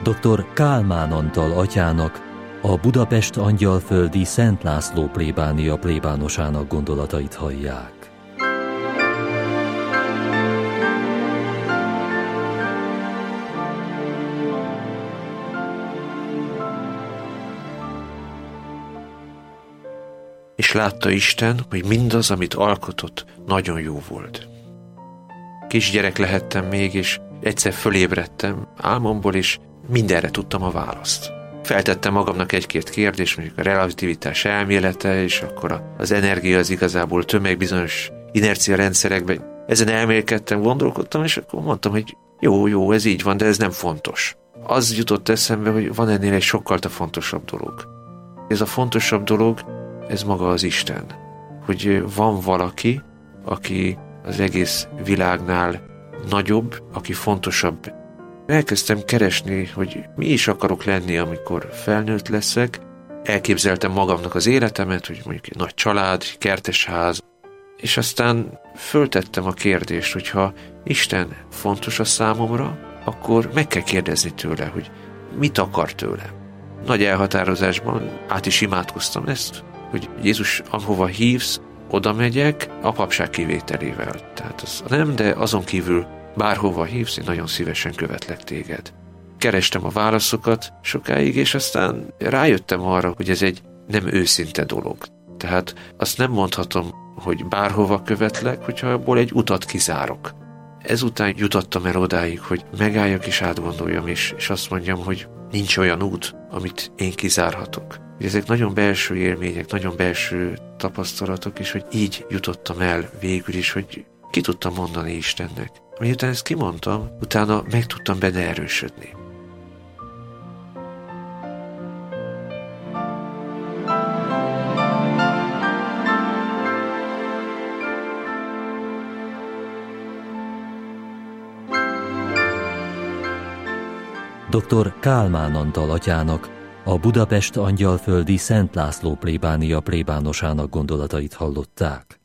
Dr. Kálmán Antal atyának, a Budapest Angyalföldi Szent László plébánia plébánosának gondolatait hallják. És látta Isten, hogy mindaz, amit alkotott, nagyon jó volt. Kisgyerek lehettem még, és egyszer fölébredtem álmomból, és mindenre tudtam a választ. Feltettem magamnak egy-két kérdést, mondjuk a relativitás elmélete, és akkor az energia az igazából tömegbizonyos inercia rendszerekben. Ezen elmélkedtem, gondolkodtam, és akkor mondtam, hogy jó, ez így van, de ez nem fontos. Az jutott eszembe, hogy van ennél egy sokkal fontosabb dolog. Ez a fontosabb dolog, ez maga az Isten. Hogy van valaki, aki az egész világnál nagyobb, aki fontosabb. Elkezdtem keresni, hogy mi is akarok lenni, amikor felnőtt leszek. Elképzeltem magamnak az életemet, hogy mondjuk egy nagy család, kertesház, és aztán föltettem a kérdést, hogyha Isten fontos a számomra, akkor meg kell kérdezni tőle, hogy mit akar tőlem. Nagy elhatározásban át is imádkoztam ezt, hogy Jézus, ahova hívsz, oda megyek a papság kivételével. Tehát az nem, de azon kívül bárhova hívsz, én nagyon szívesen követlek téged. Kerestem a válaszokat sokáig, és aztán rájöttem arra, hogy ez egy nem őszinte dolog. Tehát azt nem mondhatom, hogy bárhova követlek, hogyha abból egy utat kizárok. Ezután jutottam el odáig, hogy megálljak és átgondoljam, és azt mondjam, hogy nincs olyan út, amit én kizárhatok. Ezek nagyon belső élmények, nagyon belső tapasztalatok, és hogy így jutottam el végül is, hogy ki tudtam mondani Istennek. Miután ezt kimondtam, utána meg tudtam benne erősödni. Dr. Kálmán Antal atyának, a Budapest Angyalföldi Szent László plébánia plébánosának gondolatait hallották.